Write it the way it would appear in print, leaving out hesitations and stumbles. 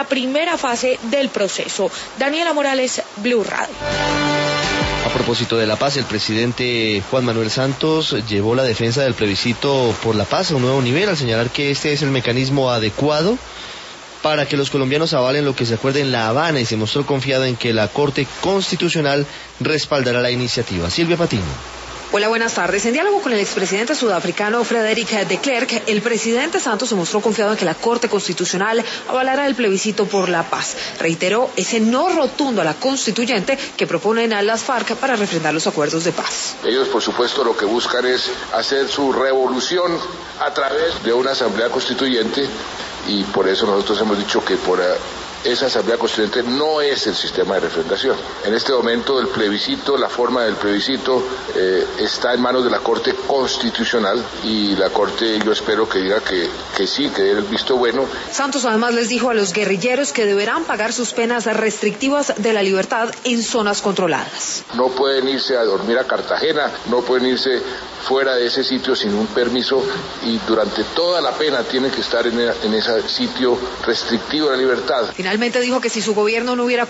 la primera fase del proceso. Daniela Morales, Blue Radio. A propósito de la paz, el presidente Juan Manuel Santos llevó la defensa del plebiscito por la paz a un nuevo nivel al señalar que este es el mecanismo adecuado para que los colombianos avalen lo que se acuerde en La Habana, y se mostró confiado en que la Corte Constitucional respaldará la iniciativa. Silvia Patiño. Hola, buenas tardes. En diálogo con el expresidente sudafricano Frederik de Klerk, el presidente Santos se mostró confiado en que la Corte Constitucional avalará el plebiscito por la paz. Reiteró ese no rotundo a la constituyente que proponen a las FARC para refrendar los acuerdos de paz. Ellos, por supuesto, lo que buscan es hacer su revolución a través de una asamblea constituyente, y por eso nosotros hemos dicho que por esa asamblea constituyente no es el sistema de refrendación. En este momento el plebiscito, la forma del plebiscito está en manos de la Corte Constitucional, y la Corte, yo espero que diga que sí, que dé el visto bueno. Santos además les dijo a los guerrilleros que deberán pagar sus penas restrictivas de la libertad en zonas controladas. No pueden irse a dormir a Cartagena, no pueden irse fuera de ese sitio sin un permiso, y durante toda la pena tienen que estar en ese sitio restrictivo de la libertad. Finalmente dijo que si su gobierno no hubiera